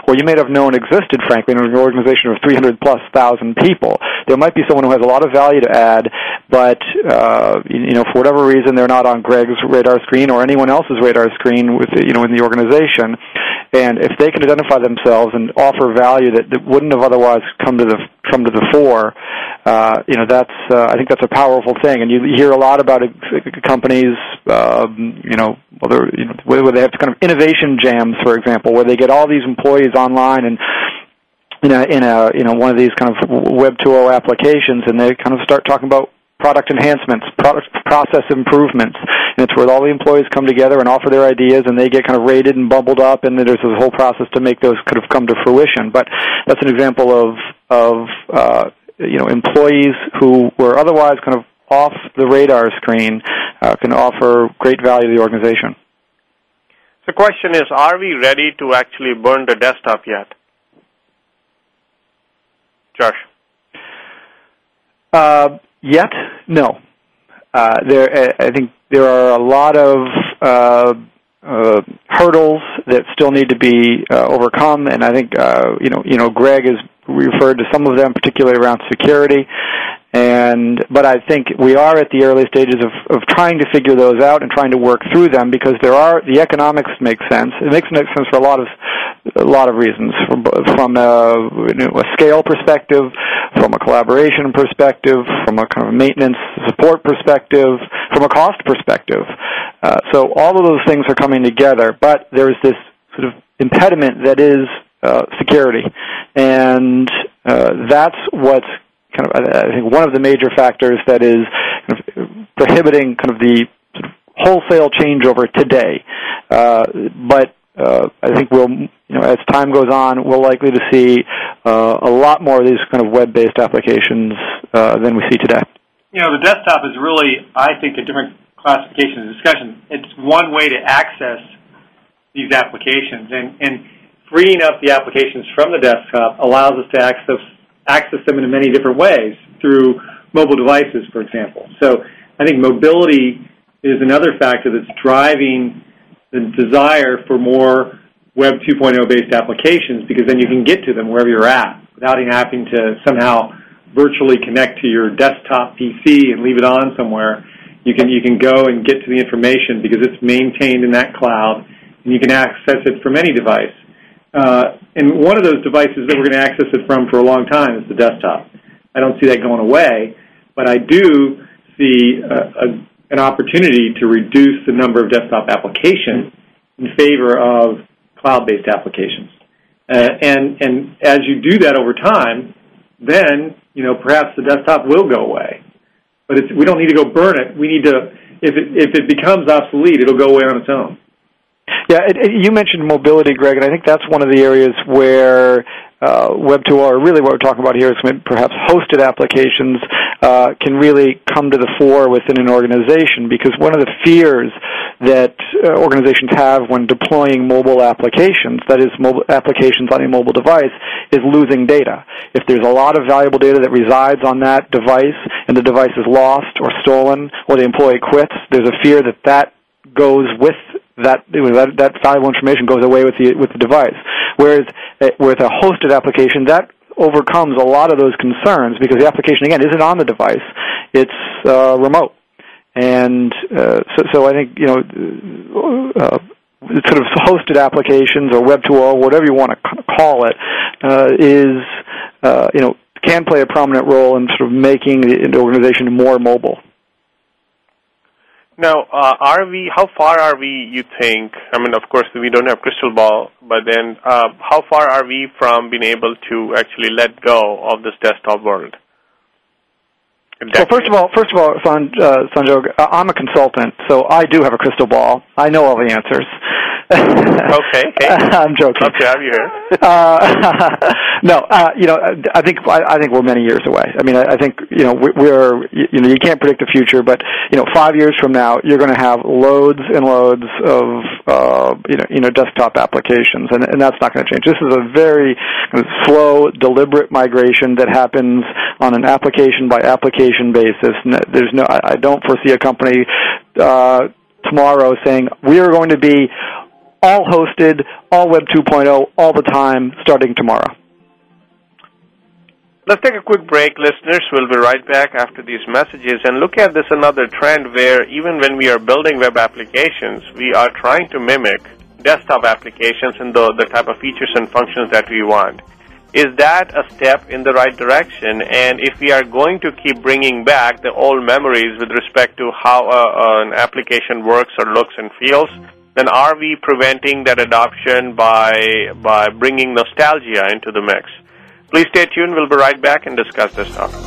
or you may not have known existed, frankly, in an organization of three hundred plus thousand people. There might be someone who has a lot of value to add, but uh, you know, for whatever reason, they're not on Greg's radar screen or anyone else's radar screen with you know in the organization. And if they can identify themselves and offer value that, that wouldn't have otherwise come to the come to the fore, uh, you know, that's uh, I think that's a powerful thing. And you hear a lot about companies, um, you know, whether you know, where they have kind of innovation jams, for example, where they get all these employees online and in a in a you know one of these kind of Web two point oh applications, and they kind of start talking about product enhancements, product process improvements, and it's where all the employees come together and offer their ideas, and they get kind of rated and bubbled up, and there's this whole process to make those kind of come to fruition. But that's an example of of uh, you know employees who were otherwise kind of off the radar screen uh, can offer great value to the organization. The question is, are we ready to actually burn the desktop yet? Josh? Uh, yet, no. Uh, there, I think there are a lot of uh, uh, hurdles that still need to be uh, overcome, and I think uh, you know, you know, Greg has referred to some of them, particularly around security. And but I think we are at the early stages of, of trying to figure those out and trying to work through them, because there are the economics make sense. It makes sense for a lot of a lot of reasons, from, from a, you know, a scale perspective, from a collaboration perspective, from a kind of maintenance support perspective, from a cost perspective. Uh, so all of those things are coming together, but there's this sort of impediment that is uh, security, and uh, that's what's kind of, I think, one of the major factors that is kind of prohibiting kind of the sort of wholesale changeover today. Uh, but uh, I think we'll, you know, as time goes on, we're likely to see uh, a lot more of these kind of web-based applications uh, than we see today. You know, the desktop is really, I think, a different classification of discussion. It's one way to access these applications, and, and freeing up the applications from the desktop allows us to access access them in many different ways, through mobile devices, for example. So I think mobility is another factor that's driving the desire for more Web two point oh based applications, because then you can get to them wherever you're at without having to somehow virtually connect to your desktop P C and leave it on somewhere. You can you can go and get to the information because it's maintained in that cloud, and you can access it from any device. Uh, and one of those devices that we're going to access it from for a long time is the desktop. I don't see that going away, but I do see a, a, an opportunity to reduce the number of desktop applications in favor of cloud-based applications. Uh, and, and as you do that over time, then, you know, perhaps the desktop will go away. But it's, we don't need to go burn it. We need to, if it, if it becomes obsolete, it'll go away on its own. Yeah, it, it, you mentioned mobility, Greg, and I think that's one of the areas where uh, Web two point oh, or really what we're talking about here is perhaps hosted applications uh, can really come to the fore within an organization, because one of the fears that uh, organizations have when deploying mobile applications, that is mobile applications on a mobile device, is losing data. If there's a lot of valuable data that resides on that device and the device is lost or stolen or the employee quits, there's a fear that that goes with That, that that valuable information goes away with the with the device. Whereas uh, with a hosted application, that overcomes a lot of those concerns, because the application, again, isn't on the device; it's uh, remote. And uh, so, so I think, you know, uh, sort of hosted applications or Web two point oh, whatever you want to call it, uh, is uh, you know can play a prominent role in sort of making the organization more mobile. Now, uh, are we? How far are we, you think? I mean, of course, we don't have crystal ball, but then uh, how far are we from being able to actually let go of this desktop world? Well, first of all, first of all, San, uh, Sanjog, I'm a consultant, so I do have a crystal ball. I know all the answers. Okay, hey. I'm joking. Love to have you here. uh, no, uh, you know, I think I, I think we're many years away. I mean, I, I think you know we're you know you can't predict the future, but you know, five years from now, you're going to have loads and loads of uh, you know you know desktop applications, and, and that's not going to change. This is a very slow, deliberate migration that happens on an application by application basis. There's no, I, I don't foresee a company uh, tomorrow saying we are going to be all hosted, all Web two point oh, all the time, starting tomorrow. Let's take a quick break, listeners. We'll be right back after these messages and look at this another trend where even when we are building web applications, we are trying to mimic desktop applications and the, the type of features and functions that we want. Is that a step in the right direction? And if we are going to keep bringing back the old memories with respect to how uh, an application works or looks and feels, then are we preventing that adoption by by bringing nostalgia into the mix? Please stay tuned. We'll be right back and discuss this topic.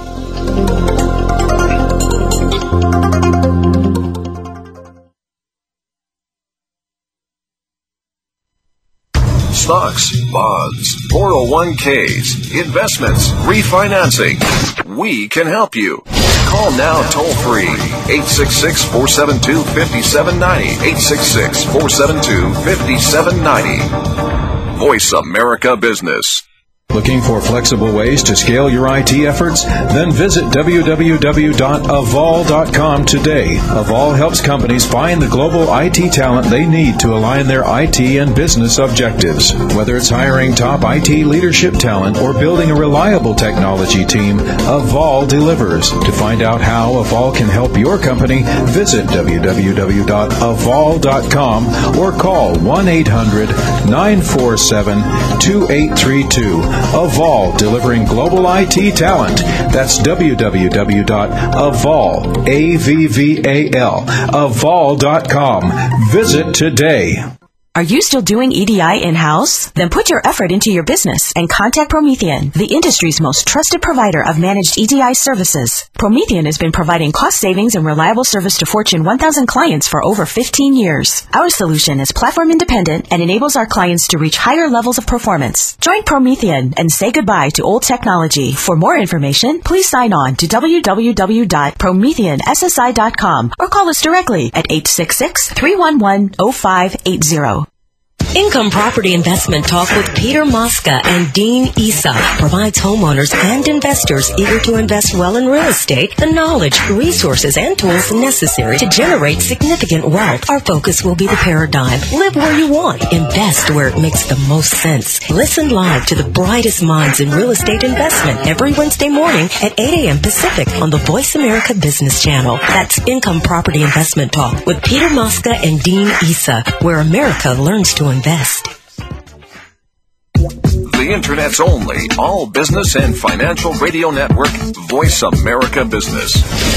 Stocks, bonds, four oh one k's, investments, refinancing. We can help you. Call now toll free, eight six six, four seven two, five seven nine zero, eight six six, four seven two, five seven nine zero. Voice America Business. Looking for flexible ways to scale your I T efforts? Then visit w w w dot avol dot com today. Avol helps companies find the global I T talent they need to align their I T and business objectives. Whether it's hiring top I T leadership talent or building a reliable technology team, Avol delivers. To find out how Avol can help your company, visit w w w dot avol dot com or call one eight hundred, nine four seven, two eight three two. Avol, delivering global I T talent. That's w w w dot avol, A V V A L, avol dot com. Visit today. Are you still doing E D I in-house? Then put your effort into your business and contact Promethean, the industry's most trusted provider of managed E D I services. Promethean has been providing cost savings and reliable service to Fortune one thousand clients for over fifteen years. Our solution is platform independent and enables our clients to reach higher levels of performance. Join Promethean and say goodbye to old technology. For more information, please sign on to w w w dot promethean s s i dot com or call us directly at eight six six, three one one, zero five eight zero. Income Property Investment Talk with Peter Mosca and Dean Issa provides homeowners and investors eager to invest well in real estate the knowledge, resources, and tools necessary to generate significant wealth. Our focus will be the paradigm. Live where you want. Invest where it makes the most sense. Listen live to the brightest minds in real estate investment every Wednesday morning at eight a.m. Pacific on the Voice America Business Channel. That's Income Property Investment Talk with Peter Mosca and Dean Issa, where America learns to invest. Invest. The Internet's only all business and financial radio network, Voice America Business.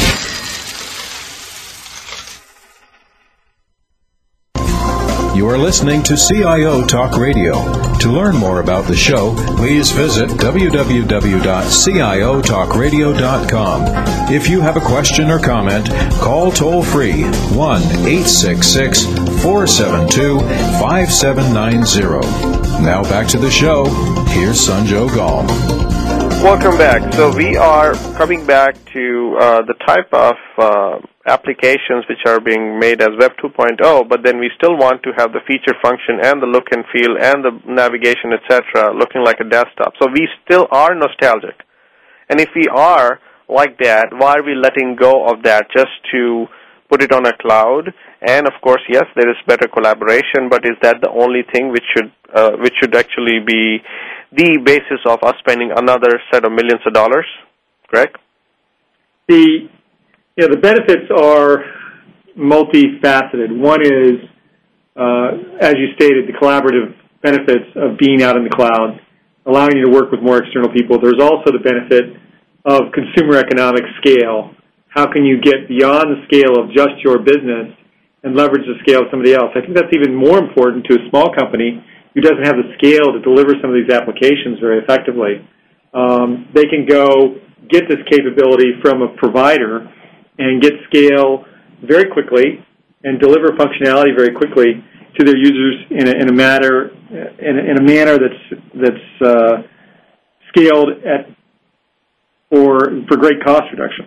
You are listening to C I O Talk Radio. To learn more about the show, please visit w w w dot c i o talk radio dot com. If you have a question or comment, call toll-free one eight six six, four seven two, five seven nine zero. Now back to the show. Here's Sanjog Aul. Welcome back. So we are coming back to uh, the type of uh, applications which are being made as Web two point oh, but then we still want to have the feature function and the look and feel and the navigation, et cetera, looking like a desktop. So we still are nostalgic. And if we are like that, why are we letting go of that just to put it on a cloud? And of course, yes, there is better collaboration, but is that the only thing which should uh, which should actually be the basis of us spending another set of millions of dollars? Correct? The you know, the benefits are multifaceted. One is, uh, as you stated, the collaborative benefits of being out in the cloud, allowing you to work with more external people. There's also the benefit of consumer economic scale. How can you get beyond the scale of just your business and leverage the scale of somebody else? I think that's even more important to a small company who doesn't have the scale to deliver some of these applications very effectively. Um, they can go get this capability from a provider and get scale very quickly and deliver functionality very quickly to their users in a, in a matter in a, in a manner that's that's uh, scaled at for for great cost reduction.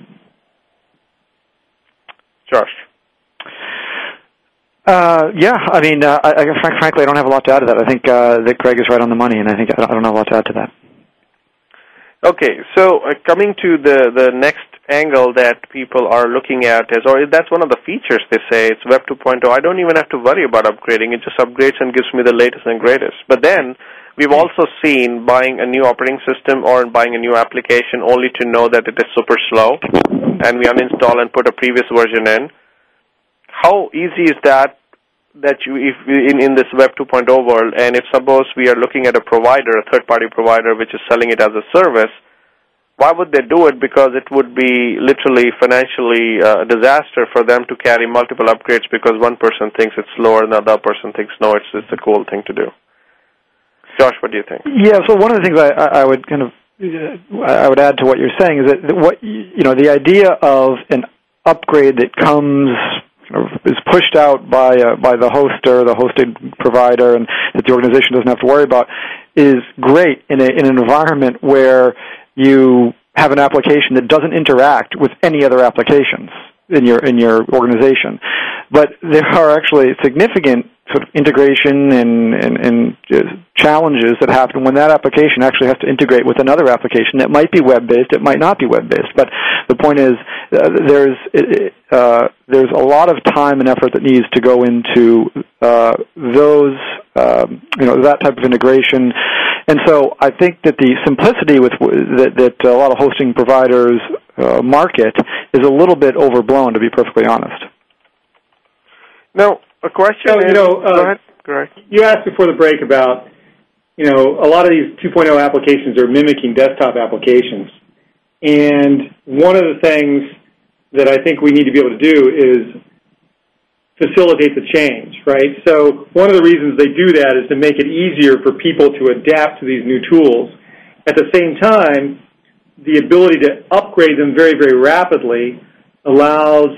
Josh. Uh, yeah, I mean, uh, I, I, frankly, I don't have a lot to add to that. I think uh, that Greg is right on the money, and I think I don't, I don't have a lot to add to that. Okay, so uh, coming to the, the next angle that people are looking at is, or that's one of the features they say, it's Web two point oh. I don't even have to worry about upgrading. It just upgrades and gives me the latest and greatest. But then we've also seen buying a new operating system or buying a new application only to know that it is super slow, and we uninstall and put a previous version in. How easy is that that you, if in, in this Web two point oh world, and if suppose we are looking at a provider, a third-party provider, which is selling it as a service, why would they do it? Because it would be literally financially uh, a disaster for them to carry multiple upgrades because one person thinks it's slower and the other person thinks, no, it's, it's a cool thing to do. Josh, what do you think? Yeah, so one of the things I, I would kind of I would add to what you're saying is that what you know the idea of an upgrade that comes is pushed out by uh, by the hoster, the hosted provider, and that the organization doesn't have to worry about, is great in, a, in an environment where you have an application that doesn't interact with any other applications in your in your organization. But there are actually significant sort of integration and, and, and challenges that happen when that application actually has to integrate with another application that might be web-based, it might not be web-based. But the point is, uh, there's uh, there's a lot of time and effort that needs to go into uh, those, um, you know, that type of integration. And so I think that the simplicity with that, that a lot of hosting providers uh, market is a little bit overblown, to be perfectly honest. Now, a question so, is, you know, uh, go ahead. Go ahead. You asked before the break about, you know, a lot of these two point oh applications are mimicking desktop applications. And one of the things that I think we need to be able to do is facilitate the change, right? So one of the reasons they do that is to make it easier for people to adapt to these new tools. At the same time, the ability to upgrade them very, very rapidly allows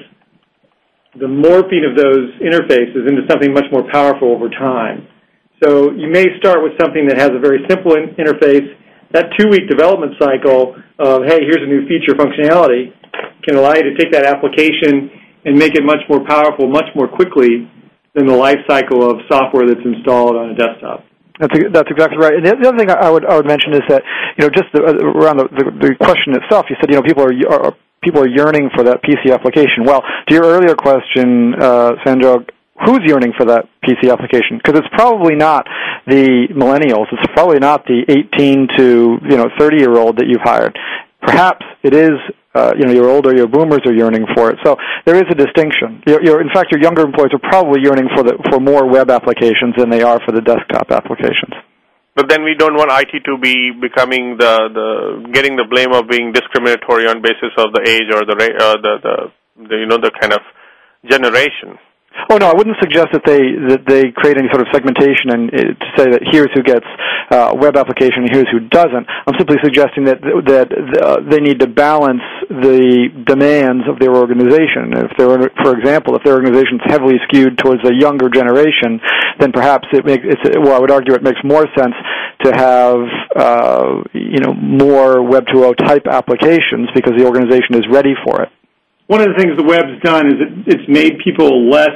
the morphing of those interfaces into something much more powerful over time. So you may start with something that has a very simple in- interface. That two-week development cycle of, hey, here's a new feature functionality, can allow you to take that application and make it much more powerful, much more quickly than the life cycle of software that's installed on a desktop. That's that's exactly right. And the other thing I would I would mention is that, you know, just the, around the, the the question itself, you said, you know, people are, are people are yearning for that P C application. Well, to your earlier question, uh, Sanjog, who's yearning for that P C application? Because it's probably not the millennials. It's probably not the eighteen to you know thirty year old that you've hired. Perhaps it is. Uh, you know, your older, your boomers are yearning for it. So there is a distinction. You're, you're, in fact, your younger employees are probably yearning for the for more web applications than they are for the desktop applications. But then we don't want I T to be becoming the, the getting the blame of being discriminatory on basis of the age or the uh, the, the the you know the kind of generation. Oh no, I wouldn't suggest that they that they create any sort of segmentation and uh, to say that here's who gets uh, web application and here's who doesn't. I'm simply suggesting that that uh, they need to balance the demands of their organization. If they're, for example, if their organization is heavily skewed towards a younger generation, then perhaps it makes it's well, I would argue it makes more sense to have uh, you know more Web two point oh type applications because the organization is ready for it. One of the things the web's done is it, it's made people less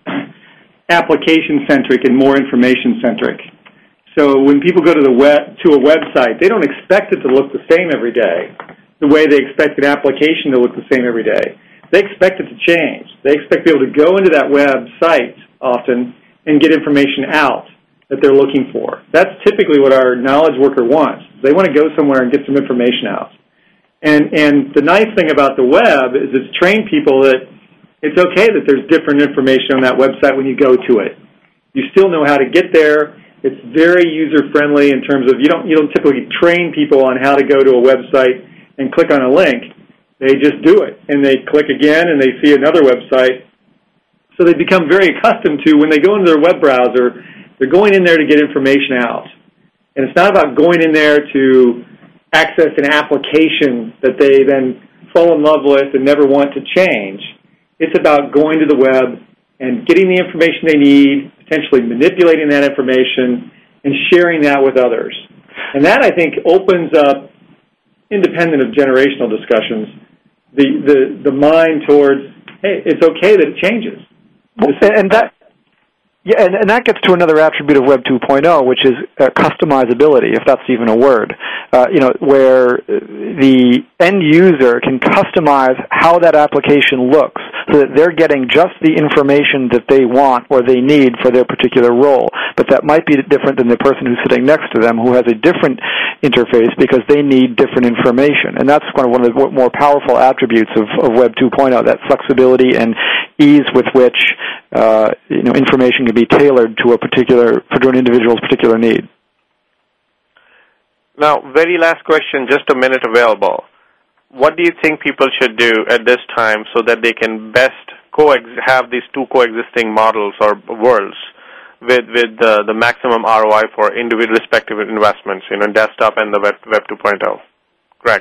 application-centric and more information-centric. So when people go to the web to a website, they don't expect it to look the same every day, the way they expect an application to look the same every day. They expect it to change. They expect to be able to go into that website often and get information out that they're looking for. That's typically what our knowledge worker wants. They want to go somewhere and get some information out. And and the nice thing about the web is it's trained people that it's okay that there's different information on that website when you go to it. You still know how to get there. It's very user-friendly in terms of you don't you don't typically train people on how to go to a website and click on a link. They just do it, and they click again, and they see another website. So they become very accustomed to when they go into their web browser, they're going in there to get information out. And it's not about going in there to access an application that they then fall in love with and never want to change. It's about going to the web and getting the information they need, potentially manipulating that information, and sharing that with others. And that, I think, opens up, independent of generational discussions, the, the, the mind towards, hey, it's okay that it changes. And that Yeah, and, and that gets to another attribute of Web two point oh, which is uh, customizability, if that's even a word. Uh, you know, where the end user can customize how that application looks so that they're getting just the information that they want or they need for their particular role. But that might be different than the person who's sitting next to them who has a different interface because they need different information. And that's kind of one of the more powerful attributes of, of Web two point oh, that flexibility and ease with which uh, you know, information can be tailored to a particular, to an individual's particular need. Now, very last question, just a minute available. What do you think people should do at this time so that they can best co-ex- have these two coexisting models or worlds with with uh, the maximum R O I for individual respective investments, you know, desktop and the Web, Web two point oh? Greg?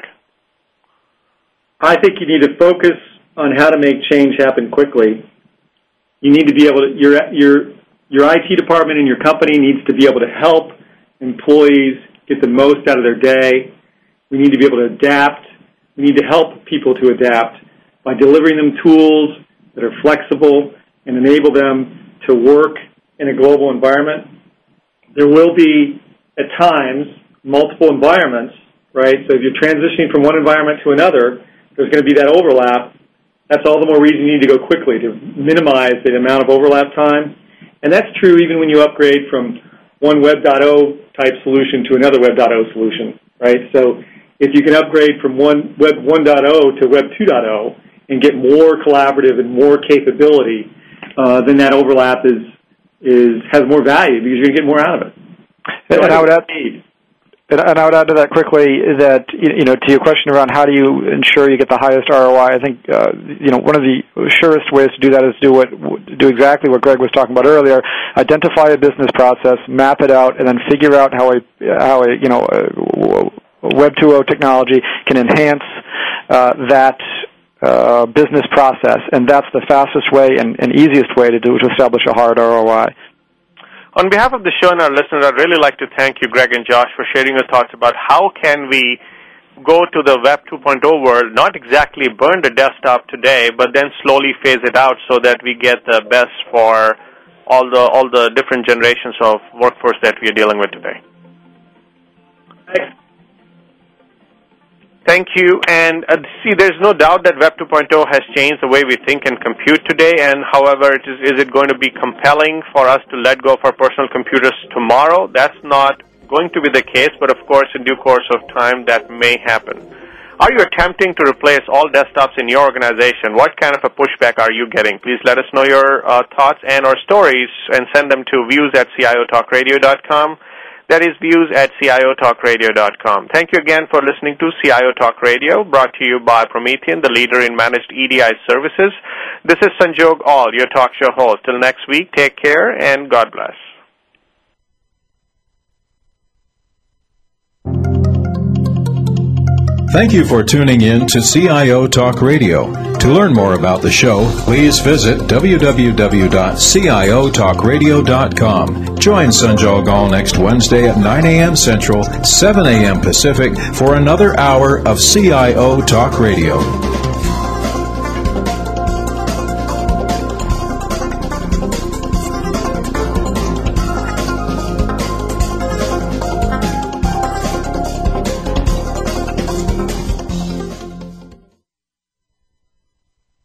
I think you need to focus on how to make change happen quickly. You need to be able to, your, your, your I T department in your company needs to be able to help employees get the most out of their day. We need to be able to adapt. We need to help people to adapt by delivering them tools that are flexible and enable them to work in a global environment. There will be, at times, multiple environments, right? So if you're transitioning from one environment to another, there's going to be that overlap. That's all the more reason you need to go quickly to minimize the amount of overlap time. And that's true even when you upgrade from one Web dot oh type solution to another Web dot oh solution, right? So if you can upgrade from one Web one point oh to Web two point oh and get more collaborative and more capability, uh, then that overlap is is has more value because you're going to get more out of it. So and, I would add, need. and I would add to that quickly that, you know, to your question around how do you ensure you get the highest R O I, I think, uh, you know, one of the surest ways to do that is do what do exactly what Greg was talking about earlier. Identify a business process, map it out, and then figure out how a, how a you know, a Web two point oh technology can enhance uh, that uh, business process, and that's the fastest way and, and easiest way to do to establish a hard R O I. On behalf of the show and our listeners, I'd really like to thank you, Greg and Josh, for sharing your thoughts about how can we go to the Web two point oh world, not exactly burn the desktop today, but then slowly phase it out so that we get the best for all the all the different generations of workforce that we are dealing with today. Thanks. Thank you. And uh, see, there's no doubt that Web two point oh has changed the way we think and compute today. And however, it is, is it going to be compelling for us to let go of our personal computers tomorrow? That's not going to be the case, but of course, in due course of time, that may happen. Are you attempting to replace all desktops in your organization? What kind of a pushback are you getting? Please let us know your uh, thoughts and or stories and send them to views at C I O talk radio dot com. That is views at C I O talk radio dot com. Thank you again for listening to C I O Talk Radio, brought to you by Promethean, the leader in managed E D I services. This is Sanjog Aul, your talk show host. Till next week, take care and God bless. Thank you for tuning in to C I O Talk Radio. To learn more about the show, please visit w w w dot C I O talk radio dot com. Join Sanjog Aul next Wednesday at nine a.m. Central, seven a.m. Pacific for another hour of C I O Talk Radio.